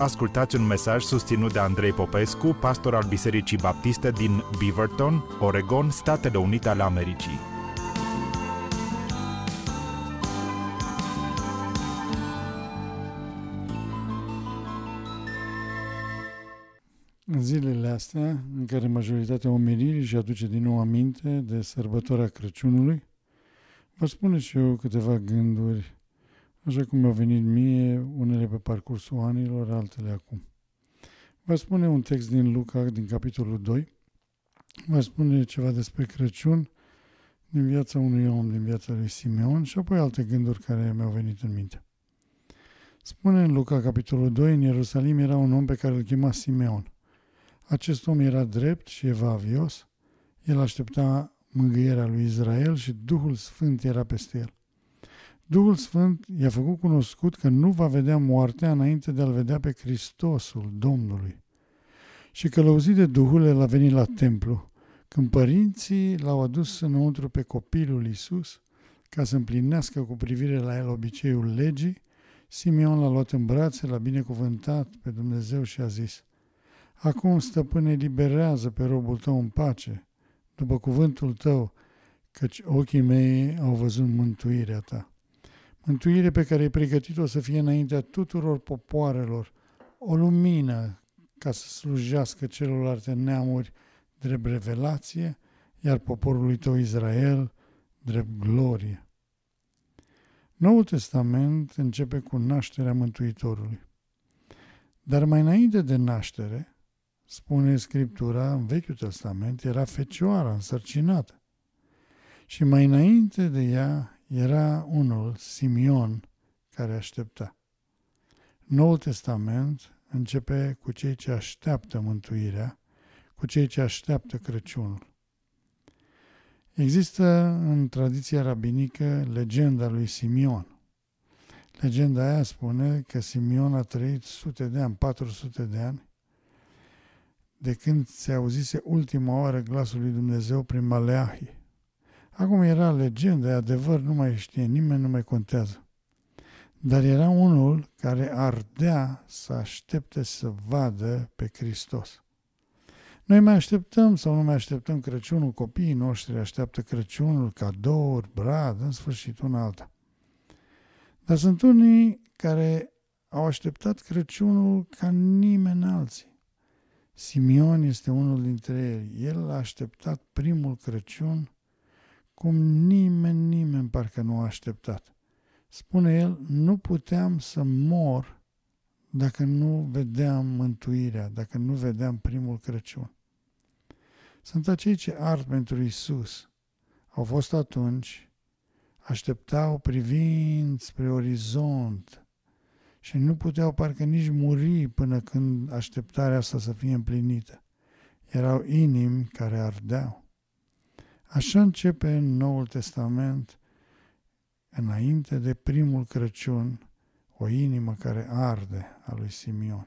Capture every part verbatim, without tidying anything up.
Ascultați un mesaj susținut de Andrei Popescu, pastor al Bisericii Baptiste din Beaverton, Oregon, Statele Unite ale Americii. În zilele astea, în care majoritatea omenirii își aduce din nou aminte de sărbătoarea Crăciunului, vă spune și eu câteva gânduri, așa cum mi-au venit mie, unele pe parcursul anilor, altele acum. Vă spune un text din Luca, din capitolul doi, vă spune ceva despre Crăciun, din viața unui om, din viața lui Simeon, și apoi alte gânduri care mi-au venit în minte. Spune în Luca, capitolul doi, în Ierusalim era un om pe care îl chema Simeon. Acest om era drept și evlavios, el aștepta mângâierea lui Israel și Duhul Sfânt era peste el. Duhul Sfânt i-a făcut cunoscut că nu va vedea moartea înainte de a-L vedea pe Hristosul Domnului. Și călăuzit de Duhul, el a venit la templu, când părinții l-au adus înăuntru pe copilul Iisus, ca să împlinească cu privire la el obiceiul legii. Simeon l-a luat în brațe, l-a binecuvântat pe Dumnezeu și a zis: Acum, stăpâne, eliberează pe robul tău în pace, după cuvântul tău, căci ochii mei au văzut mântuirea ta. Mântuire pe care ai pregătit-o să fie înaintea tuturor popoarelor, o lumină ca să slujească celorlalte neamuri drept revelație, iar poporului tău Israel drept glorie. Noul Testament începe cu nașterea Mântuitorului. Dar mai înainte de naștere, spune Scriptura, în Vechiul Testament, era fecioara însărcinată. Și mai înainte de ea era unul, Simeon, care aștepta. Noul Testament începe cu cei ce așteaptă mântuirea, cu cei ce așteaptă Crăciunul. Există în tradiția rabinică legenda lui Simeon. Legenda aia spune că Simeon a trăit sute de ani, patru sute de ani, de când se auzise ultima oară glasul lui Dumnezeu prin Maleahi. Acum era legendă, e adevăr, nu mai știe nimeni, nu mai contează. Dar era unul care ardea să aștepte să vadă pe Hristos. Noi mai așteptăm sau nu mai așteptăm Crăciunul, copiii noștri așteaptă Crăciunul, cadouri, brad, în sfârșit una alta. Dar sunt unii care au așteptat Crăciunul ca nimeni alții. Simeon este unul dintre ei. El a așteptat primul Crăciun cum nimeni, nimeni parcă nu a așteptat. Spune el, nu puteam să mor dacă nu vedeam mântuirea, dacă nu vedeam primul Crăciun. Sunt acei ce ard pentru Iisus. Au fost atunci, așteptau privind spre orizont și nu puteau parcă nici muri până când așteptarea asta să fie împlinită. Erau inimi care ardeau. Așa începe în Noul Testament, înainte de primul Crăciun, o inimă care arde a lui Simeon.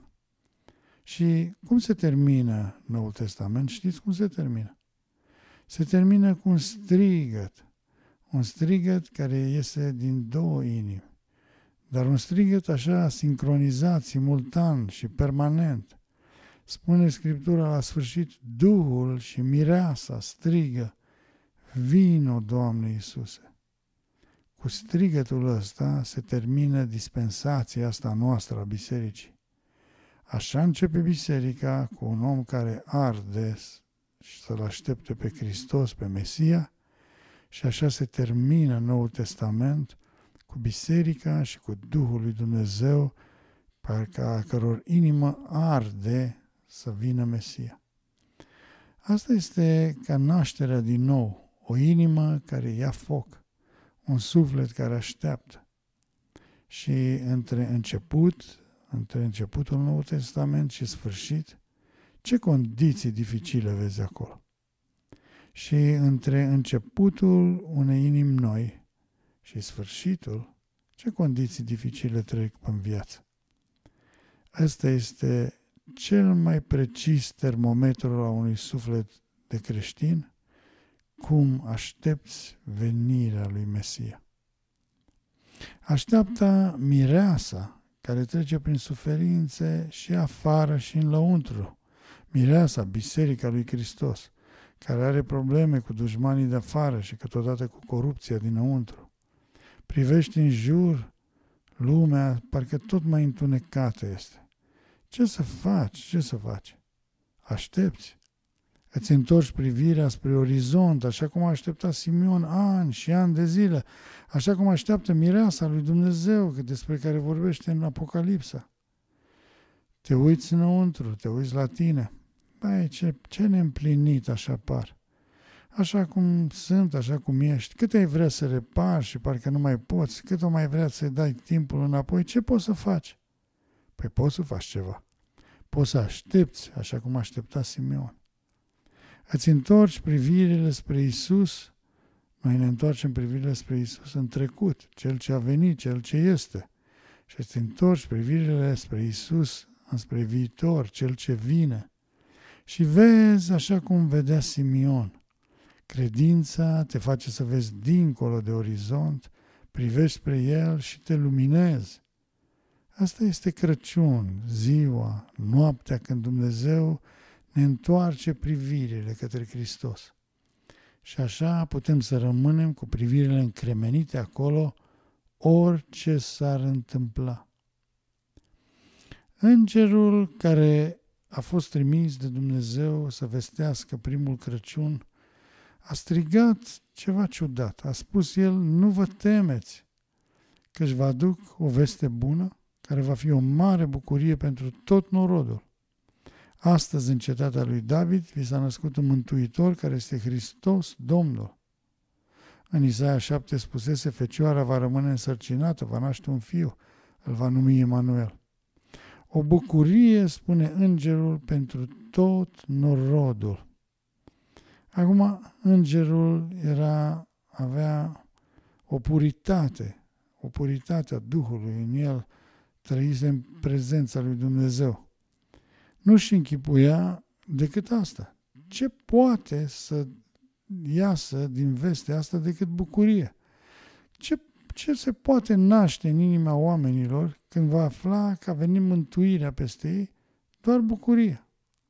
Și cum se termină Noul Testament? Știți cum se termină? Se termină cu un strigăt. Un strigăt care iese din două inimi. Dar un strigăt așa sincronizat, simultan și permanent. Spune Scriptura la sfârșit, Duhul și mireasa strigă: Vino, Doamne Iisuse! Cu strigătul ăsta se termină dispensația asta noastră a bisericii. Așa începe biserica cu un om care arde și să-L aștepte pe Hristos, pe Mesia, și așa se termină Noul Testament cu biserica și cu Duhul lui Dumnezeu, parcă a căror inimă arde să vină Mesia. Asta este ca nașterea din nou, o inimă care ia foc, un suflet care așteaptă. Și între început, între începutul Noului Testament și sfârșit, ce condiții dificile vezi acolo. Și între începutul unei inimi noi și sfârșitul, ce condiții dificile trec în viață. Ăsta este cel mai precis termometru a unui suflet de creștin, cum aștepți venirea lui Mesia. Așteaptă mireasa care trece prin suferințe și afară și în lăuntru. Mireasa, Biserica lui Hristos, care are probleme cu dușmanii de afară și câteodată cu corupția dinăuntru. Privești în jur, lumea parcă tot mai întunecată este. Ce să faci? Ce să faci? Aștepți. Îți întorci privirea spre orizont, așa cum a așteptat Simeon ani și ani de zile, așa cum așteaptă mireasa lui Dumnezeu, despre care vorbește în Apocalipsa. Te uiți înăuntru, te uiți la tine. Băi, ce, ce neîmplinit așa par. Așa cum sunt, așa cum ești. Cât ai vrea să repari și parcă nu mai poți, cât o mai vrea să-i dai timpul înapoi, ce poți să faci? Păi poți să faci ceva. Poți să aștepți, așa cum aștepta Simeon. Îți întorci privirile spre Iisus. Noi ne întoarcem privirile spre Iisus în trecut, Cel ce a venit, Cel ce este. Și îți întorci privirile spre Iisus înspre viitor, Cel ce vine. Și vezi așa cum vedea Simeon. Credința te face să vezi dincolo de orizont, privești spre El și te luminezi. Asta este Crăciun, ziua, noaptea când Dumnezeu ne întoarce privirile către Hristos. Și așa putem să rămânem cu privirile încremenite acolo, orice s-ar întâmpla. Îngerul care a fost trimis de Dumnezeu să vestească primul Crăciun a strigat ceva ciudat. A spus el, nu vă temeți, că-și vă aduc o veste bună, care va fi o mare bucurie pentru tot norodul. Astăzi, în cetatea lui David, vi s-a născut un mântuitor care este Hristos, Domnul. În Isaia șapte spusese, Fecioara va rămâne însărcinată, va naște un fiu, îl va numi Emanuel. O bucurie, spune îngerul, pentru tot norodul. Acum, îngerul era, avea o puritate, o puritate a Duhului în el, trăise în prezența lui Dumnezeu. Nu-și închipuia decât asta. Ce poate să iasă din vestea asta decât bucurie? Ce, ce se poate naște în inima oamenilor când va afla că a venit mântuirea peste ei? Doar bucurie.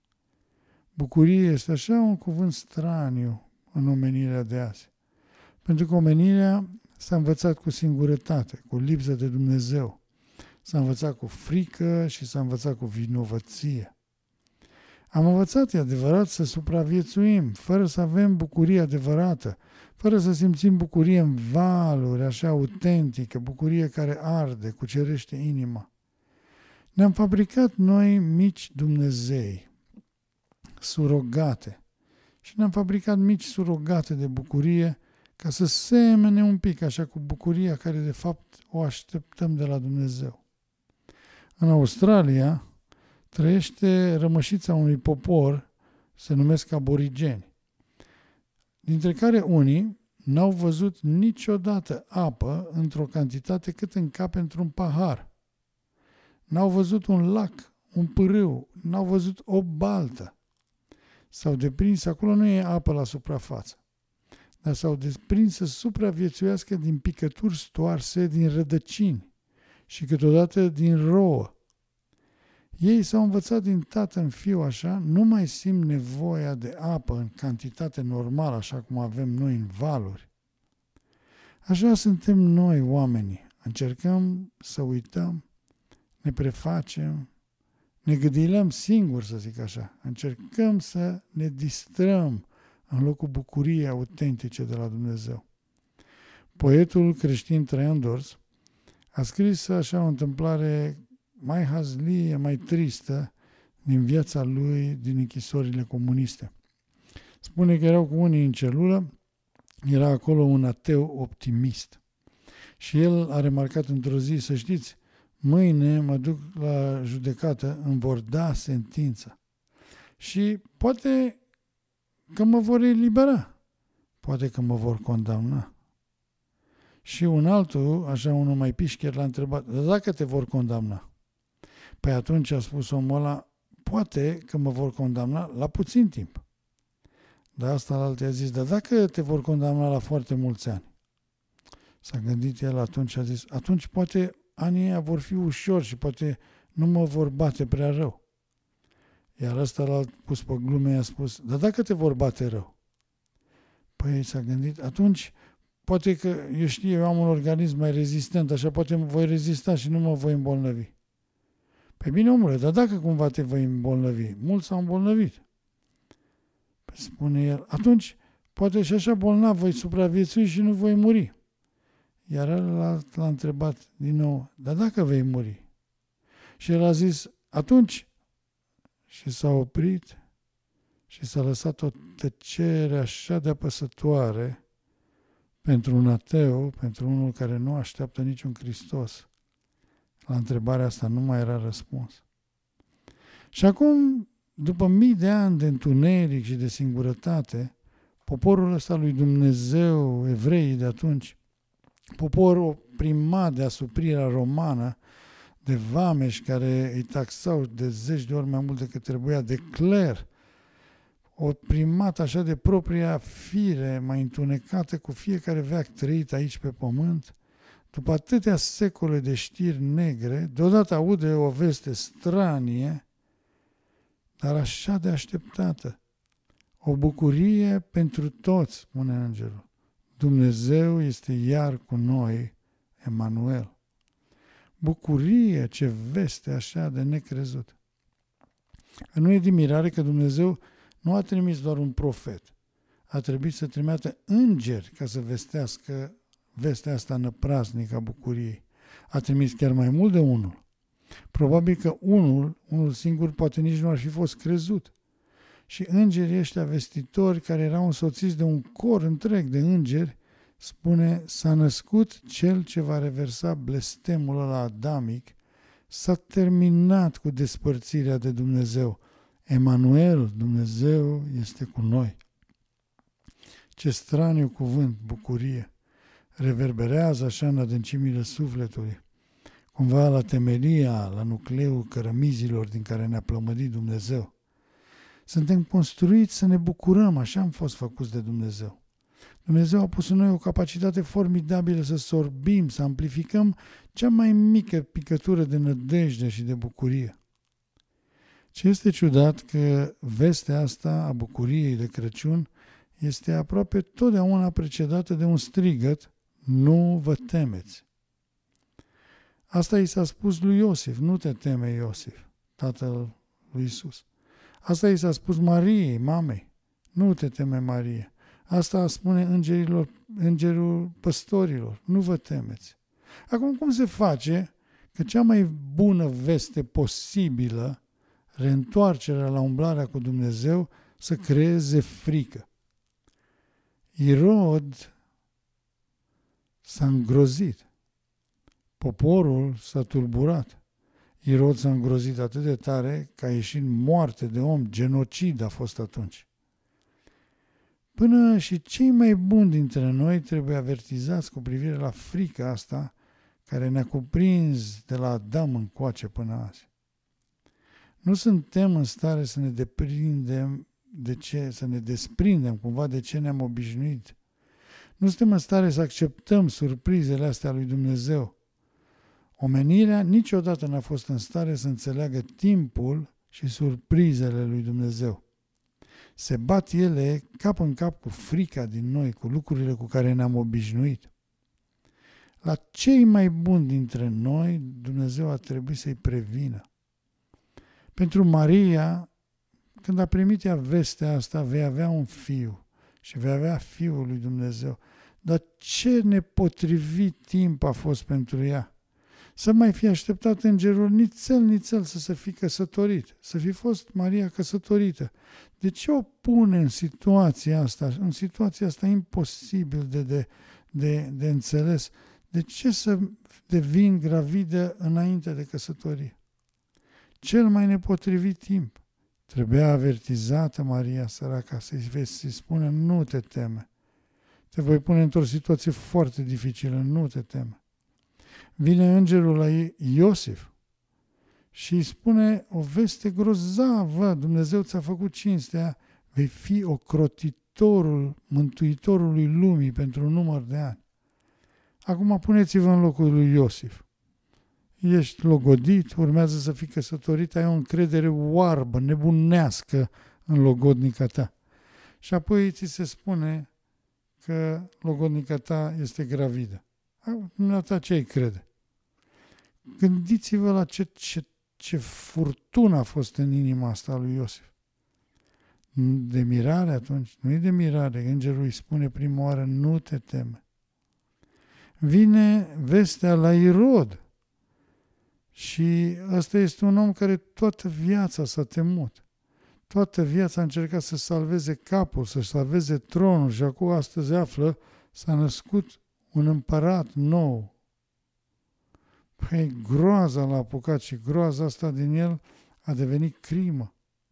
Bucurie este așa un cuvânt straniu în omenirea de azi. Pentru că omenirea s-a învățat cu singurătate, cu lipsă de Dumnezeu. S-a învățat cu frică și s-a învățat cu vinovăție. Am învățat, e adevărat, să supraviețuim, fără să avem bucurie adevărată, fără să simțim bucurie în valuri, așa autentică, bucurie care arde, cucerește inima. Ne-am fabricat noi mici Dumnezei, surogate, și ne-am fabricat mici surogate de bucurie ca să semene un pic așa cu bucuria care de fapt o așteptăm de la Dumnezeu. În Australia trăiește rămășița unui popor, se numesc aborigeni, dintre care unii n-au văzut niciodată apă într-o cantitate cât încape într-un pahar. N-au văzut un lac, un pârâu, n-au văzut o baltă. S-au deprins, acolo nu e apă la suprafață, dar s-au deprins să supraviețuiască din picături stoarse, din rădăcini și câteodată din rouă. Ei s-au învățat din tată în fiu așa, nu mai simt nevoia de apă în cantitate normală, așa cum avem noi în valuri. Așa suntem noi, oamenii. Încercăm să uităm, ne prefacem, ne gâdilăm singuri, să zic așa. Încercăm să ne distrăm în locul bucuriei autentice de la Dumnezeu. Poetul creștin Traian Dors a scris așa o întâmplare mai hazlie, mai tristă din viața lui din închisorile comuniste. Spune că erau cu unii în celulă, era acolo un ateu optimist. Și el a remarcat într-o zi, să știți, mâine mă duc la judecată, îmi vor da sentința. Și poate că mă vor elibera, poate că mă vor condamna. Și un altul, așa unul mai pișcher, l-a întrebat, dar dacă te vor condamna? Păi atunci a spus omul ăla, poate că mă vor condamna la puțin timp. Dar asta la altul a zis, dar dacă te vor condamna la foarte mulți ani? S-a gândit el atunci și a zis, atunci poate anii ăia vor fi ușori și poate nu mă vor bate prea rău. Iar ăsta l-a pus pe glume, i-a spus, dar dacă te vor bate rău? Păi s-a gândit, atunci poate că, eu știu, eu am un organism mai rezistent, așa poate voi rezista și nu mă voi îmbolnăvi. Păi bine, omule, dar dacă cumva te voi îmbolnăvi? Mulți s-au îmbolnăvit. Păi spune el, atunci poate și așa bolnav voi supraviețui și nu voi muri. Iar ălalt l-a întrebat din nou, dar dacă vei muri? Și el a zis, atunci, și s-a oprit și s-a lăsat o tăcere așa de apăsătoare pentru un ateu, pentru unul care nu așteaptă niciun Hristos. La întrebarea asta nu mai era răspuns. Și acum, după mii de ani de întuneric și de singurătate, poporul ăsta lui Dumnezeu, evreii de atunci, poporul primat de asuprirea romană, de vameși care îi taxau de zeci de ori mai mult decât trebuia, de cler, o primat așa de propria fire, mai întunecată cu fiecare veac trăit aici pe pământ, după atâtea secole de știri negre, deodată aude o veste stranie, dar așa de așteptată. O bucurie pentru toți, spune îngerul. Dumnezeu este iar cu noi, Emanuel. Bucurie, ce veste așa de necrezut. Nu e de mirare că Dumnezeu nu a trimis doar un profet. A trebuit să trimită îngeri ca să vestească vestea asta năprasnică a bucuriei. A trimis chiar mai mult de unul. Probabil că unul, unul singur, poate nici nu ar fi fost crezut. Și îngerii ăștia vestitori, care erau însoțiți de un cor întreg de îngeri, spune, s-a născut cel ce va reversa blestemul ăla adamic, s-a terminat cu despărțirea de Dumnezeu. Emanuel, Dumnezeu, este cu noi. Ce straniu cuvânt, bucurie, reverberează așa în adâncimile sufletului, cumva la temelia, la nucleul cărămizilor din care ne-a plămădit Dumnezeu. Suntem construiți să ne bucurăm, așa am fost făcuți de Dumnezeu. Dumnezeu a pus în noi o capacitate formidabilă să sorbim, să amplificăm cea mai mică picătură de nădejde și de bucurie. Ce este ciudat că vestea asta a bucuriei de Crăciun este aproape totdeauna precedată de un strigăt, nu vă temeți. Asta i s-a spus lui Iosif, nu te teme Iosif, tatăl lui Iisus. Asta i s-a spus Mariei, mamei, nu te teme Marie. Asta spune îngerilor, îngerul păstorilor, nu vă temeți. Acum, cum se face că cea mai bună veste posibilă, reîntoarcerea la umblarea cu Dumnezeu, să creeze frică? Irod s-a îngrozit. Poporul s-a tulburat. Irod s-a îngrozit atât de tare că a ieșit moarte de om, genocid a fost atunci. Până și cei mai buni dintre noi trebuie avertizați cu privire la frica asta care ne-a cuprins de la Adam încoace până azi. Nu suntem în stare să ne deprindem de ce, să ne desprindem cumva de ce ne-am obișnuit. Nu suntem în stare să acceptăm surprizele astea lui Dumnezeu. Omenirea niciodată n-a fost în stare să înțeleagă timpul și surprizele lui Dumnezeu. Se bat ele cap în cap cu frica din noi, cu lucrurile cu care ne-am obișnuit. La cei mai buni dintre noi, Dumnezeu a trebuit să-i prevină. Pentru Maria, când a primit ea vestea asta, vei avea un fiu și vei avea Fiul lui Dumnezeu. Dar ce nepotrivit timp a fost pentru ea! Să mai fi așteptat îngerul nițel, nițel să se fi căsătorit, să fi fost Maria căsătorită. De ce o pune în situația asta, în situația asta imposibil de, de, de, de înțeles? De ce să devin gravidă înainte de căsătorie? Cel mai nepotrivit timp. Trebuia avertizată Maria săraca să-i să spună, nu te teme. Te voi pune într-o situație foarte dificilă, nu te teme. Vine îngerul la Iosif și îi spune o veste grozavă, Dumnezeu ți-a făcut cinstea, vei fi ocrotitorul Mântuitorului lumii pentru un număr de ani. Acum puneți-vă în locul lui Iosif. ești logodit, urmează să fii căsătorit, ai o încredere oarbă, nebunească în logodnica ta. Și apoi ți se spune că logodnica ta este gravidă. Dumneata ce ai crede? Gândiți-vă la ce, ce, ce furtună a fost în inima asta lui Iosif. De mirare atunci, nu e de mirare, îngerul îi spune prima oară, nu te teme. Vine vestea la Irod și ăsta este un om care toată viața s-a temut. Toată viața a încercat să salveze capul, să salveze tronul și acum astăzi află, s-a născut un împărat nou. Păi groaza l-a apucat și groaza asta din el a devenit crimă.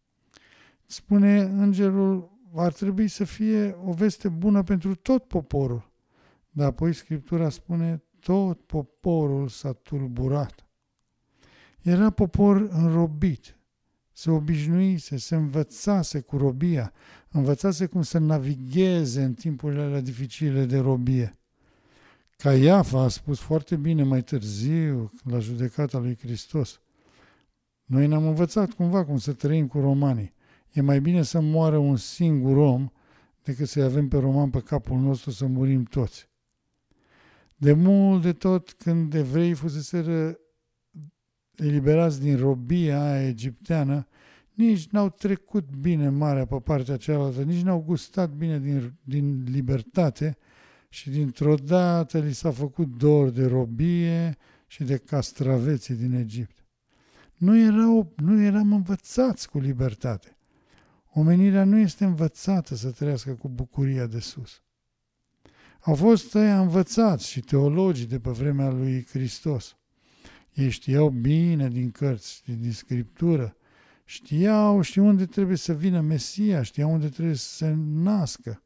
Spune îngerul, ar trebui să fie o veste bună pentru tot poporul. Dar apoi Scriptura spune, tot poporul s-a tulburat. Era popor înrobit, se obișnuise, se învățase cu robia, învățase cum să navigheze în timpurile alea dificile de robie. Caiafa a spus foarte bine mai târziu, la judecata lui Hristos. Noi ne-am învățat cumva cum să trăim cu romanii. E mai bine să moară un singur om decât să-i avem pe roman pe capul nostru să murim toți. De mult de tot, când evreii fuseseră eliberați din robia aia egipteană, nici n-au trecut bine marea pe partea cealaltă, nici n-au gustat bine din, din libertate și dintr-o dată li s-a făcut dor de robie și de castraveții din Egipt. Nu, erau, nu eram învățați cu libertate. Omenirea nu este învățată să trăiască cu bucuria de sus. Au fost ăia învățați și teologii de pe vremea lui Hristos. Ei știau bine din cărți, din Scriptură, știau, știau unde trebuie să vină Mesia, știau unde trebuie să se nască.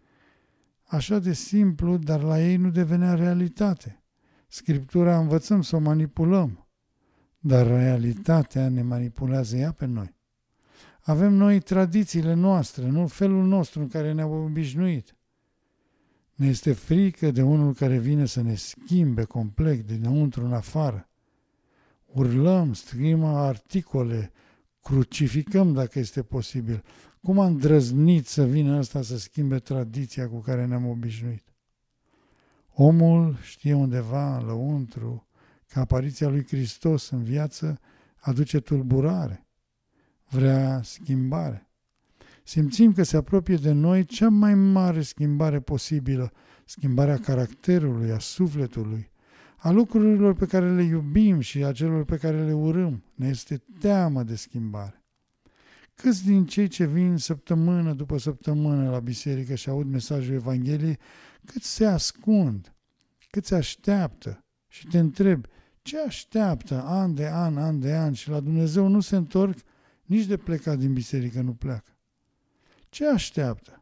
Așa de simplu, dar la ei nu devenea realitate. Scriptura învățăm să o manipulăm, dar realitatea ne manipulează ea pe noi. Avem noi tradițiile noastre, nu felul nostru în care ne-am obișnuit. Ne este frică de unul care vine să ne schimbe complet dinăuntru în afară. Urlăm, strigăm articole, crucificăm dacă este posibil. Cum a îndrăznit să vină ăsta să schimbe tradiția cu care ne-am obișnuit? Omul știe undeva lăuntru că apariția lui Hristos în viață aduce tulburare, vrea schimbare. Simțim că se apropie de noi cea mai mare schimbare posibilă, schimbarea caracterului, a sufletului, a lucrurilor pe care le iubim și a celor pe care le urâm. Ne este teamă de schimbare. Câți din cei ce vin săptămână după săptămână la biserică și aud mesajul Evangheliei, cât se ascund, cât se așteaptă și te întrebi, ce așteaptă an de an, an de an și la Dumnezeu nu se întorc, nici de plecat din biserică nu pleacă. Ce așteaptă?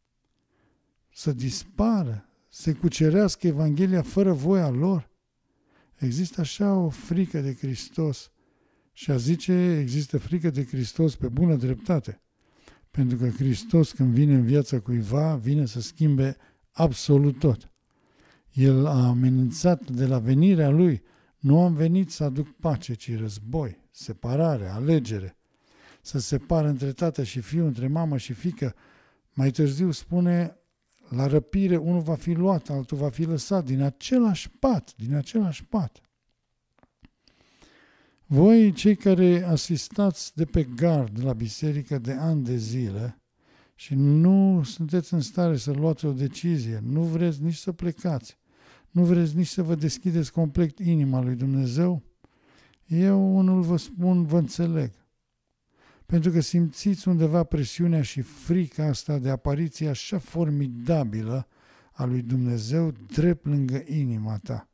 Să dispară, să cucerească Evanghelia fără voia lor? Există așa o frică de Hristos și a zice există frică de Hristos pe bună dreptate. Pentru că Hristos când vine în viața cuiva, vine să schimbe absolut tot. El a amenințat de la venirea Lui, nu am venit să aduc pace, ci război, separare, alegere. Să separă între tată și fiu, între mamă și fiică. Mai târziu spune, la răpire unul va fi luat, altul va fi lăsat din același pat, din același pat. Voi, cei care asistați de pe gard la biserică de ani de zile și nu sunteți în stare să luați o decizie, nu vreți nici să plecați, nu vreți nici să vă deschideți complet inima lui Dumnezeu, eu unul vă spun, vă înțeleg. Pentru că simțiți undeva presiunea și frica asta de apariție așa formidabilă a lui Dumnezeu drept lângă inima ta.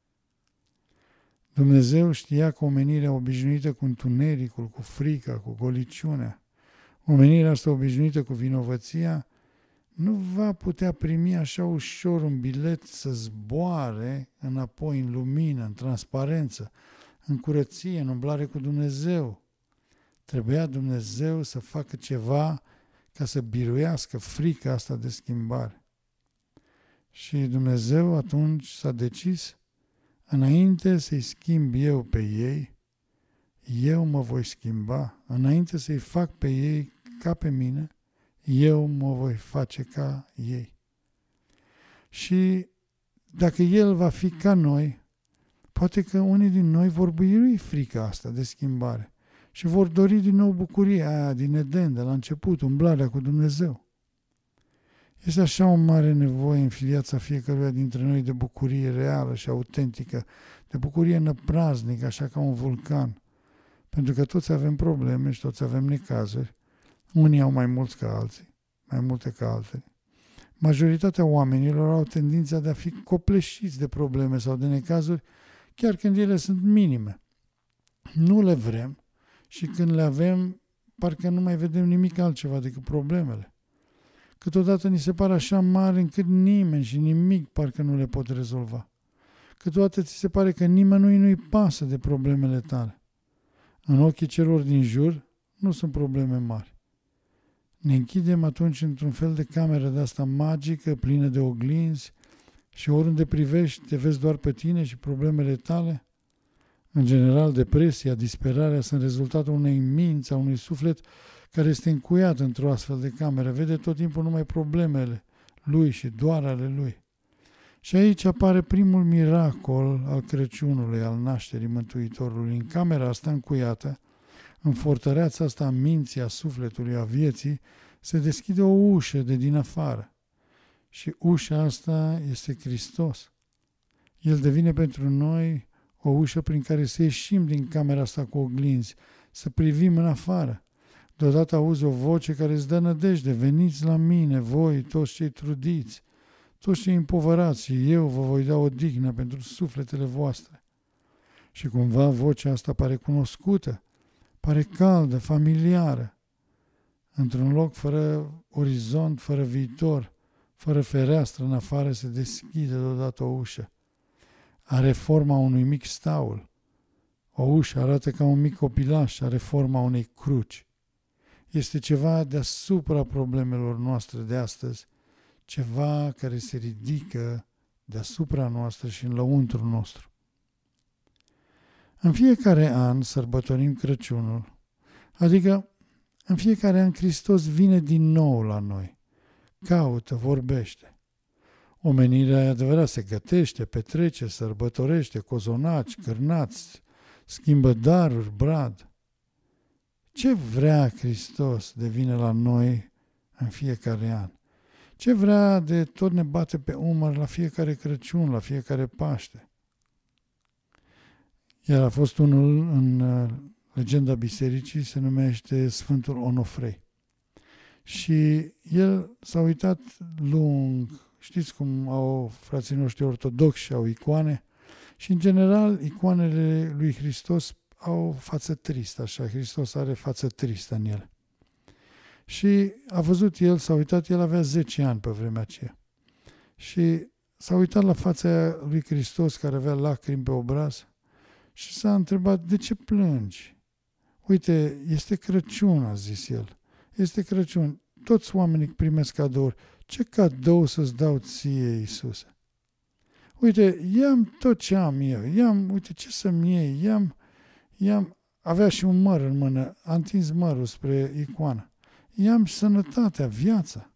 Dumnezeu știa că omenirea obișnuită cu întunericul, cu frica, cu goliciunea, omenirea asta obișnuită cu vinovăția, nu va putea primi așa ușor un bilet să zboare înapoi în lumină, în transparență, în curăție, în umblare cu Dumnezeu. Trebuia Dumnezeu să facă ceva ca să biruiască frica asta de schimbare. Și Dumnezeu atunci s-a decis, Înainte să-i schimb eu pe ei, eu mă voi schimba. Înainte să-i fac pe ei ca pe mine, eu mă voi face ca ei. Și dacă El va fi ca noi, poate că unii din noi vor birui frica asta de schimbare și vor dori din nou bucuria aia din Eden, de la început, umblarea cu Dumnezeu. Este așa o mare nevoie în viața fiecăruia dintre noi de bucurie reală și autentică, de bucurie năpraznică, așa ca un vulcan. Pentru că toți avem probleme și toți avem necazuri. Unii au mai mulți ca alții, mai multe ca altele. Majoritatea oamenilor au tendința de a fi copleșiți de probleme sau de necazuri, chiar când ele sunt minime. Nu le vrem și când le avem, parcă nu mai vedem nimic altceva decât problemele. Câteodată ni se par așa mari încât nimeni și nimic parcă nu le pot rezolva. Câteodată ți se pare că nimănui nu-i pasă de problemele tale. În ochii celor din jur nu sunt probleme mari. Ne închidem atunci într-un fel de cameră de asta magică, plină de oglinzi și oriunde privești te vezi doar pe tine și problemele tale. În general, depresia, disperarea sunt rezultatul unei minți, a unui suflet care este încuiat într-o astfel de cameră. Vede tot timpul numai problemele lui și doar ale lui. Și aici apare primul miracol al Crăciunului, al nașterii Mântuitorului. În camera asta încuiată, în fortăreața asta a minții, a sufletului, a vieții, se deschide o ușă de din afară. Și ușa asta este Hristos. El devine pentru noi o ușă prin care să ieșim din camera asta cu oglinzi, să privim în afară. Deodată auzi o voce care îți dă nădejde: veniți la mine, voi, toți cei trudiți, toți cei împovărați, și eu vă voi da odihnă pentru sufletele voastre. Și cumva vocea asta pare cunoscută, pare caldă, familiară. Într-un loc fără orizont, fără viitor, fără fereastră în afară, se deschide deodată o ușă. Are forma unui mic staul. O ușă arată ca un mic copilaș, are forma unei cruci. Este ceva deasupra problemelor noastre de astăzi, ceva care se ridică deasupra noastră și în lăuntrul nostru. În fiecare an sărbătorim Crăciunul, adică în fiecare an Hristos vine din nou la noi, caută, vorbește. Omenirea, e adevărat, se gătește, petrece, sărbătorește, cozonaci, cârnați, schimbă daruri, brad. Ce vrea Hristos de vine la noi în fiecare an? Ce vrea de tot ne bate pe umăr la fiecare Crăciun, la fiecare Paște? Iar a fost unul în legenda bisericii, se numește Sfântul Onofrei. Și el s-a uitat lung, știți cum au frații noștri ortodoxi, au icoane, și în general icoanele lui Hristos au față tristă, așa, Hristos are față tristă în ele. Și a văzut el, s-a uitat, el avea zece ani pe vremea aceea. Și s-a uitat la fața lui Hristos care avea lacrimi pe obraz și s-a întrebat: de ce plângi? Uite, este Crăciun, a zis el. Este Crăciun. Toți oamenii primesc cadouri. Ce cadou să-ți dau ție, Iisuse? Uite, ia-mi tot ce am eu. Ia-mi, uite, ce să-mi iei? Ia-mi, ia-mi, avea și un măr în mână, a întins mărul spre icoană. Ia-mi sănătatea, viața.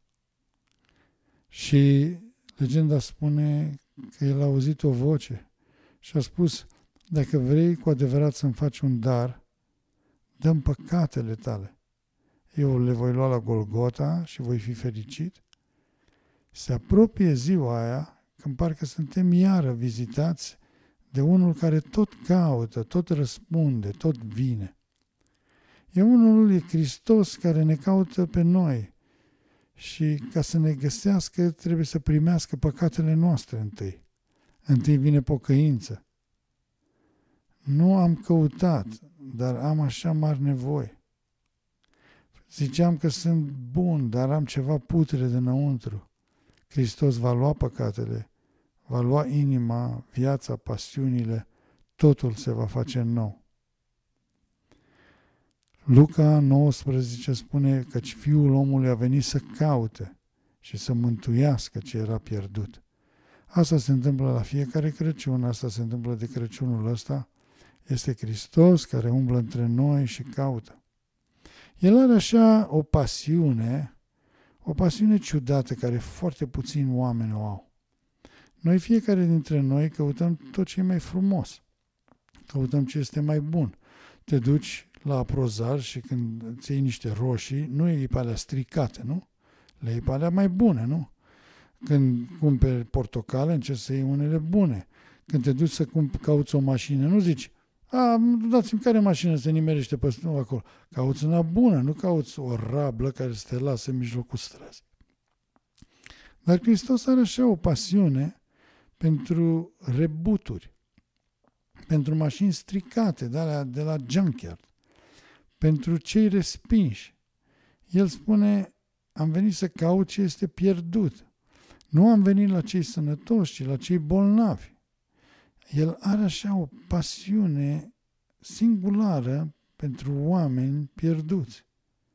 Și legenda spune că el a auzit o voce și a spus: dacă vrei cu adevărat să-mi faci un dar, dă-mi păcatele tale. Eu le voi lua la Golgota și voi fi fericit. Se apropie ziua aia când parcă suntem iară vizitați de unul care tot caută, tot răspunde, tot vine. E unul, e Hristos, care ne caută pe noi și ca să ne găsească trebuie să primească păcatele noastre întâi. Întâi vine pocăință. Nu am căutat, dar am așa mari nevoi. Ziceam că sunt bun, dar am ceva putre de înăuntru. Hristos va lua păcatele, va lua inima, viața, pasiunile, totul se va face nou. Luca nouăsprezece spune că Fiul omului a venit să caute și să mântuiască ce era pierdut. Asta se întâmplă la fiecare Crăciun, asta se întâmplă de Crăciunul ăsta. Este Hristos care umblă între noi și caută. El are așa o pasiune, o pasiune ciudată care foarte puțini oameni o au. Noi, fiecare dintre noi, căutăm tot ce e mai frumos. Căutăm ce este mai bun. Te duci la aprozar și când îți iei niște roșii, nu iei pe alea stricate, nu? Le iei pe alea mai bune, nu? Când cumperi portocale, încerci să iei unele bune. Când te duci să cauți o mașină, nu zici, a, dați-mi care mașină se nimerește pe acolo. Cauți una bună, nu cauți o rablă care să te lasă în mijlocul străzii. Dar Hristos are așa o pasiune pentru rebuturi, pentru mașini stricate, de, alea, de la junkyard, pentru cei respinși. El spune, am venit să caut ce este pierdut. Nu am venit la cei sănătoși, ci la cei bolnavi. El are așa o pasiune singulară pentru oameni pierduți.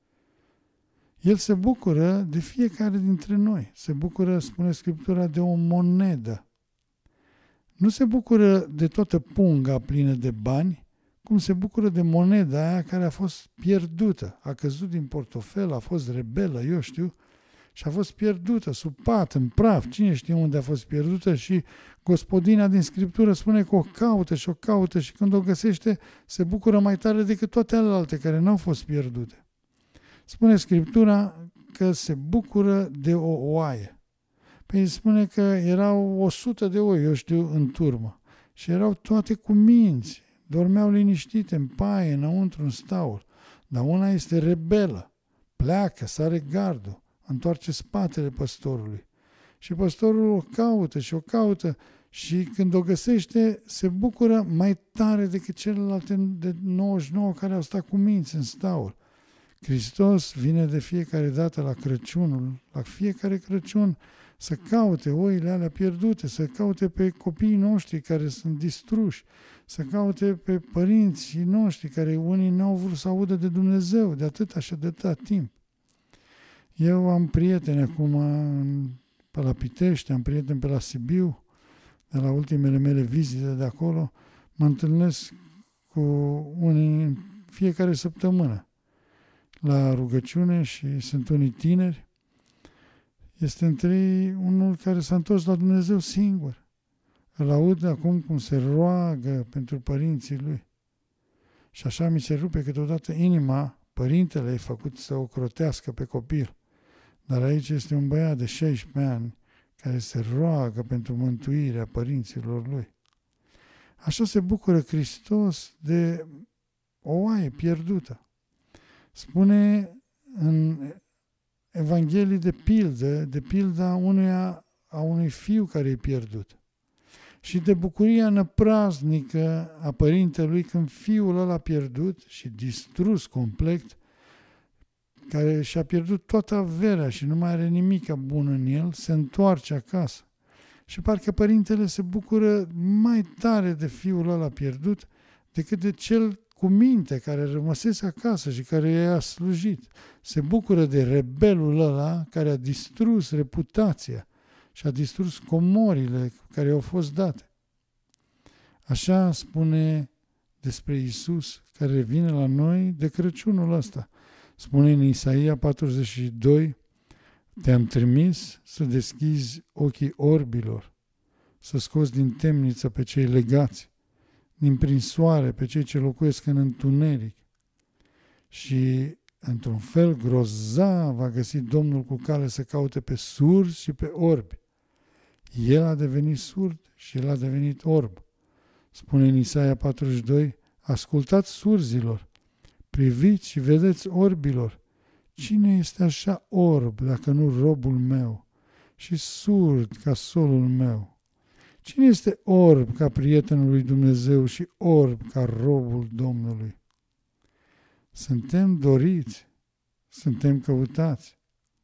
El se bucură de fiecare dintre noi. Se bucură, spune Scriptura, de o monedă. Nu se bucură de toată punga plină de bani, cum se bucură de moneda aia care a fost pierdută. A căzut din portofel, a fost rebelă, eu știu, și a fost pierdută, sub pat, în praf. Cine știe unde a fost pierdută? Și gospodina din Scriptură spune că o caută și o caută și când o găsește se bucură mai tare decât toate celelalte care n-au fost pierdute. Spune Scriptura că se bucură de o oaie. Păi spune că erau o sută de oi, eu știu, în turmă. Și erau toate cu minți. Dormeau liniștite în paie, înăuntru, în staul. Dar una este rebelă. Pleacă, sare gardul, întoarce spatele păstorului. Și păstorul o caută și o caută și când o găsește se bucură mai tare decât celelalte de nouăzeci și nouă care au stat cu minți în staul. Hristos vine de fiecare dată la Crăciunul, la fiecare Crăciun, să caute oile alea pierdute, să caute pe copiii noștri care sunt distruși, să caute pe părinții noștri care unii n-au vrut să audă de Dumnezeu de atâta și de atâta timp. Eu am prieteni acum pe la Pitești, am prieteni pe la Sibiu, de la ultimele mele vizite de acolo, mă întâlnesc cu unii în fiecare săptămână la rugăciune și sunt unii tineri. Este între ei unul care s-a întors la Dumnezeu singur. Îl aud acum cum se roagă pentru părinții lui. Și așa mi se rupe câteodată inima, părintele e făcut să o crotească pe copil. Dar aici este un băiat de șaisprezece ani care se roagă pentru mântuirea părinților lui. Așa se bucură Hristos de o oaie pierdută. Spune în Evanghelii de pildă, de pilda unuia, a unui fiu care e pierdut. Și de bucuria năpraznică a părintelui când fiul ăla pierdut și distrus complet, care și-a pierdut toată averea și nu mai are nimic bun în el, se întoarce acasă. Și parcă părintele se bucură mai tare de fiul ăla pierdut decât de cel cu minte care rămăsese acasă și care i-a slujit. Se bucură de rebelul ăla care a distrus reputația și a distrus comorile care i-au fost date. Așa spune despre Iisus care vine la noi de Crăciunul ăsta. Spune în Isaia patruzeci și doi, te-am trimis să deschizi ochii orbilor, să scoți din temniță pe cei legați, din prin soare pe cei ce locuiesc în întuneric. Și, într-un fel grozav, a găsit Domnul cu cale să caute pe surzi și pe orbi. El a devenit surd și el a devenit orb. Spune în Isaia patruzeci și doi, ascultați surzilor, priviți și vedeți orbilor. Cine este așa orb dacă nu robul meu și surd ca solul meu? Cine este orb ca prietenul lui Dumnezeu și orb ca robul Domnului? Suntem doriți, suntem căutați.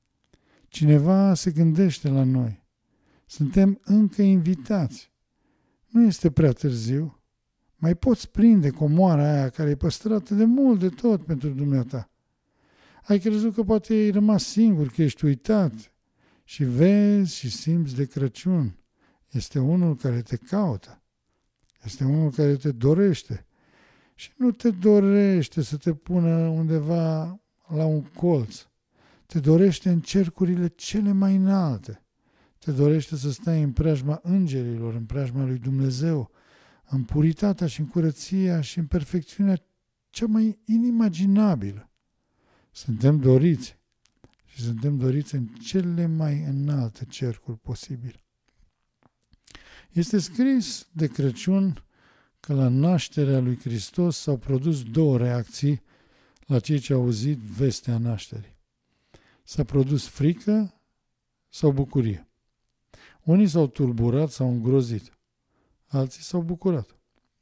Cineva se gândește la noi. Suntem încă invitați. Nu este prea târziu. Mai poți prinde comoara aia care e păstrată de mult de tot pentru dumneata. Ai crezut că poate ai rămas singur, că ești uitat și vezi și simți de Crăciun. Este unul care te caută. Este unul care te dorește. Și nu te dorește să te pună undeva la un colț. Te dorește în cercurile cele mai înalte. Te dorește să stai în preajma îngerilor, în preajma lui Dumnezeu, în puritatea și în curăția și în perfecțiunea cea mai inimaginabilă. Suntem doriți și suntem doriți în cele mai înalte cercuri posibile. Este scris de Crăciun că la nașterea lui Hristos s-au produs două reacții la cei ce au auzit vestea nașterii. S-a produs frică sau bucurie. Unii s-au tulburat sau îngrozit, alții s-au bucurat.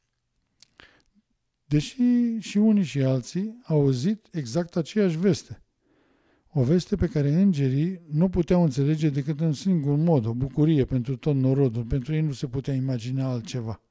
Deși și unii și alții au auzit exact aceeași veste. O veste pe care îngerii nu puteau înțelege decât în singur mod, o bucurie pentru tot norodul, pentru ei nu se putea imagina altceva.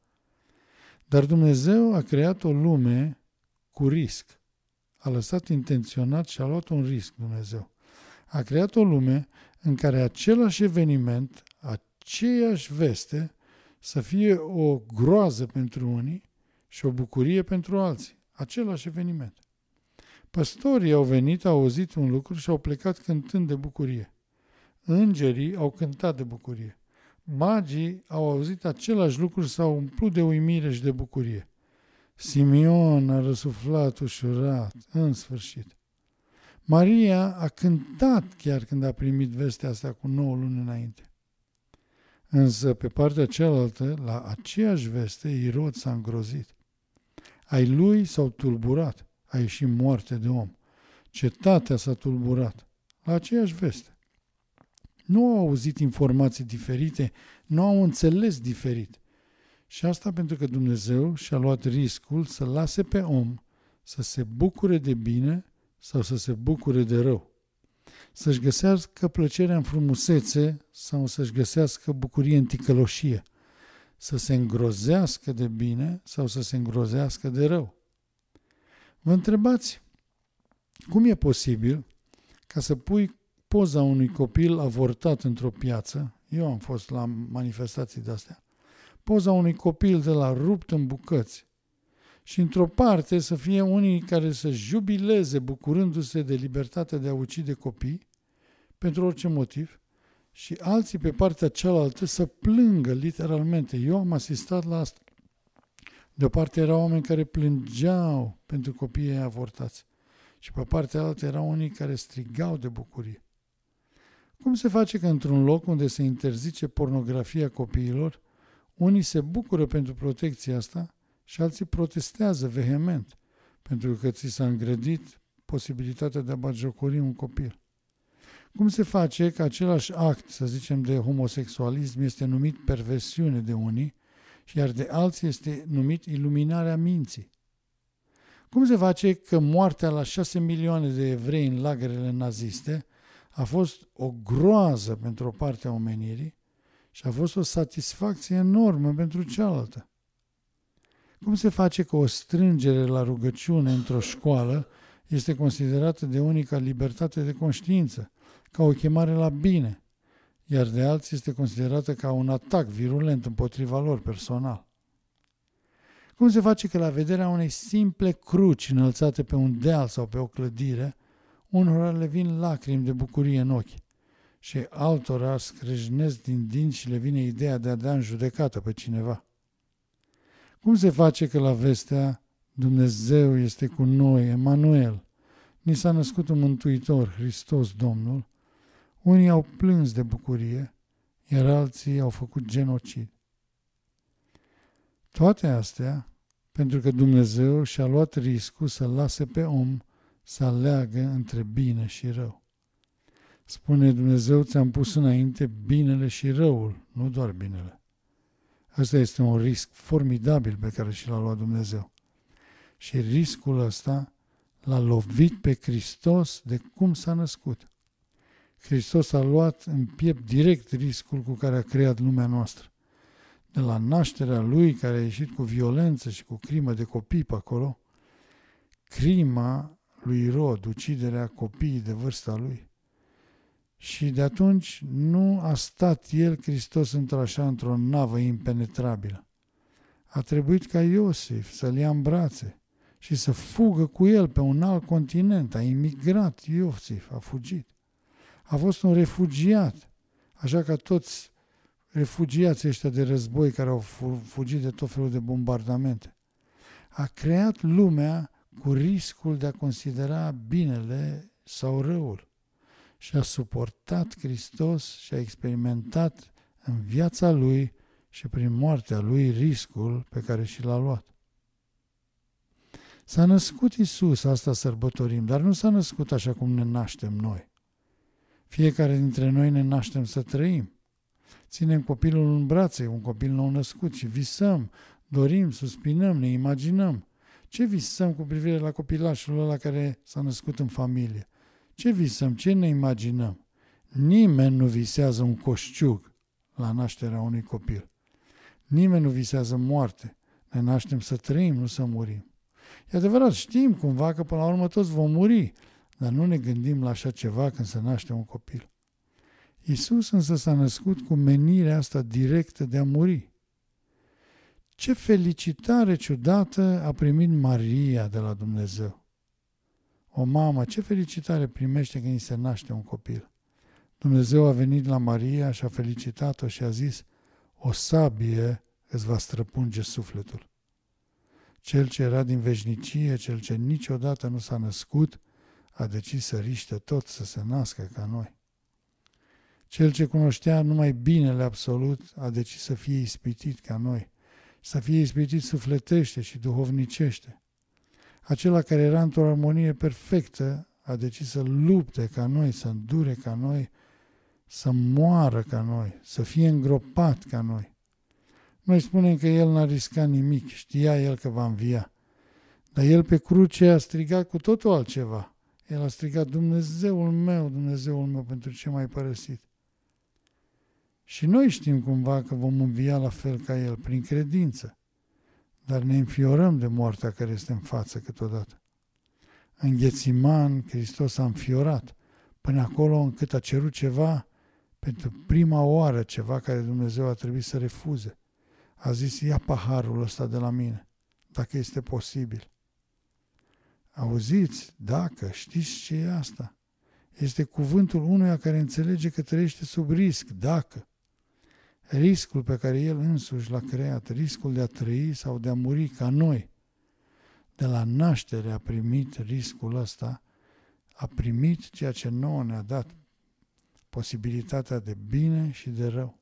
Dar Dumnezeu a creat o lume cu risc. A lăsat intenționat și a luat un risc Dumnezeu. A creat o lume în care același eveniment, aceeași veste, să fie o groază pentru unii și o bucurie pentru alții. Același eveniment. Păstorii au venit, au auzit un lucru și au plecat cântând de bucurie. Îngerii au cântat de bucurie. Magii au auzit același lucru și s-au umplut de uimire și de bucurie. Simeon a răsuflat ușurat, în sfârșit. Maria a cântat chiar când a primit vestea asta cu nouă luni înainte. Însă, pe partea cealaltă, la aceeași veste, Irod s-a îngrozit. Ai lui s-au tulburat, a ieșit moarte de om. Cetatea s-a tulburat, la aceeași veste. Nu au auzit informații diferite, nu au înțeles diferit. Și asta pentru că Dumnezeu și-a luat riscul să lase pe om să se bucure de bine sau să se bucure de rău. Să-și găsească plăcerea în frumusețe sau să-și găsească bucurie în ticăloșie. Să se îngrozească de bine sau să se îngrozească de rău. Vă întrebați, cum e posibil ca să pui poza unui copil avortat într-o piață, eu am fost la manifestații de-astea, poza unui copil de la rupt în bucăți și într-o parte să fie unii care să jubileze bucurându-se de libertatea de a ucide copii pentru orice motiv și alții pe partea cealaltă să plângă literalmente. Eu am asistat la asta. De o parte erau oameni care plângeau pentru copiii avortați și pe partea altă erau unii care strigau de bucurie. Cum se face că într-un loc unde se interzice pornografia copiilor, unii se bucură pentru protecția asta și alții protestează vehement pentru că ți s-a îngrădit posibilitatea de a batjocori un copil? Cum se face că același act, să zicem, de homosexualism este numit perversiune de unii, iar de alții este numit iluminarea minții? Cum se face că moartea la șase milioane de evrei în lagărele naziste a fost o groază pentru o parte a omenirii și a fost o satisfacție enormă pentru cealaltă? Cum se face că o strângere la rugăciune într-o școală este considerată de unii ca libertate de conștiință, ca o chemare la bine, iar de alții este considerată ca un atac virulent împotriva lor personal? Cum se face că la vederea unei simple cruci înălțate pe un deal sau pe o clădire, unora le vin lacrimi de bucurie în ochi și altora scrâșnesc din dinți și le vine ideea de a da în judecată pe cineva? Cum se face că la vestea Dumnezeu este cu noi, Emanuel, ni s-a născut un Mântuitor, Hristos Domnul, unii au plâns de bucurie, iar alții au făcut genocid? Toate astea pentru că Dumnezeu și-a luat riscul să lase pe om să aleagă între bine și rău. Spune Dumnezeu, ți-am pus înainte binele și răul, nu doar binele. Asta este un risc formidabil pe care și l-a luat Dumnezeu. Și riscul ăsta l-a lovit pe Hristos de cum s-a născut. Hristos a luat în piept direct riscul cu care a creat lumea noastră. De la nașterea Lui, care a ieșit cu violență și cu crimă de copii pe acolo, crima lui Irod, uciderea copiii de vârsta lui, Și de atunci nu a stat el, Hristos, într-așa, într-o navă impenetrabilă. A trebuit ca Iosif să-l ia în brațe și să fugă cu el pe un alt continent. A imigrat Iosif, a fugit. A fost un refugiat, așa ca toți refugiații ăștia de război care au fugit de tot felul de bombardamente. A creat lumea cu riscul de a considera binele sau răul. Și a suportat Hristos și a experimentat în viața lui și prin moartea lui riscul pe care și l-a luat. S-a născut Iisus, asta sărbătorim, dar nu s-a născut așa cum ne naștem noi. Fiecare dintre noi ne naștem să trăim. Ținem copilul în brațe, un copil nou născut și visăm, dorim, suspinăm, ne imaginăm. Ce visăm cu privire la copilașul ăla care s-a născut în familie? Ce visăm? Ce ne imaginăm? Nimeni nu visează un coșciug la nașterea unui copil. Nimeni nu visează moarte. Ne naștem să trăim, nu să murim. E adevărat, știm cumva că până la urmă toți vom muri, dar nu ne gândim la așa ceva când se naște un copil. Iisus însă s-a născut cu menirea asta directă de a muri. Ce felicitare ciudată a primit Maria de la Dumnezeu. O mamă, ce felicitare primește când îi se naște un copil. Dumnezeu a venit la Maria și a felicitat-o și a zis: o sabie îți va străpunge sufletul. Cel ce era din veșnicie, cel ce niciodată nu s-a născut, a decis să riște tot să se nască ca noi. Cel ce cunoștea numai binele absolut, a decis să fie ispitit ca noi, să fie ispitit sufletește și duhovnicește. Acela care era într-o armonie perfectă, a decis să lupte ca noi, să îndure ca noi, să moară ca noi, să fie îngropat ca noi. Noi spunem că El n-a riscat nimic, știa El că va învia. Dar El pe cruce a strigat cu totul altceva. El a strigat: Dumnezeul meu, Dumnezeul meu, pentru ce m-ai părăsit? Și noi știm cumva că vom învia la fel ca El, prin credință. Dar ne înfiorăm de moartea care este în față câteodată. În Ghețiman, Hristos a înfiorat până acolo încât a cerut ceva, pentru prima oară ceva care Dumnezeu a trebuit să refuze. A zis: ia paharul ăsta de la mine, dacă este posibil. Auziți? Dacă, știți ce e asta? Este cuvântul unuia care înțelege că trăiește sub risc, dacă. Riscul pe care El însuși l-a creat, riscul de a trăi sau de a muri ca noi. De la naștere a primit riscul ăsta, a primit ceea ce nouă ne-a dat, posibilitatea de bine și de rău.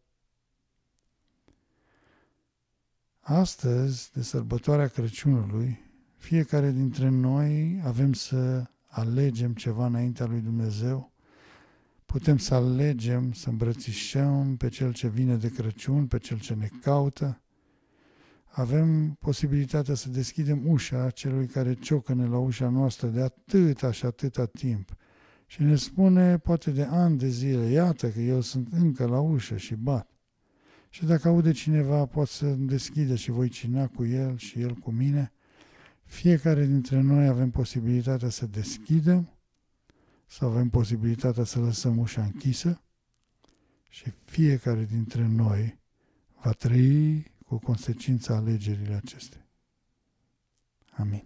Astăzi, de sărbătoarea Crăciunului, fiecare dintre noi avem să alegem ceva înaintea lui Dumnezeu. Putem să alegem, să îmbrățișăm pe Cel ce vine de Crăciun, pe Cel ce ne caută. Avem posibilitatea să deschidem ușa celui care ciocăne la ușa noastră de atâta și atâta timp și ne spune, poate de ani de zile: iată că eu sunt încă la ușă și bat. Și dacă aude cineva, poate să îmi deschide și voi cina cu el și el cu mine. Fiecare dintre noi avem posibilitatea să deschidem sau avem posibilitatea să lăsăm ușa închisă și fiecare dintre noi va trăi cu consecința alegerile acestea. Amin.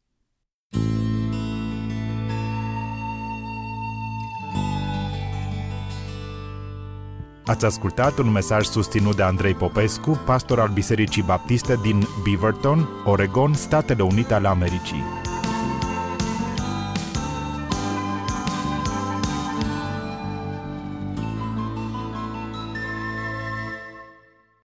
Ați ascultat un mesaj susținut de Andrei Popescu, pastor al Bisericii Baptiste din Beaverton, Oregon, Statele Unite ale Americii.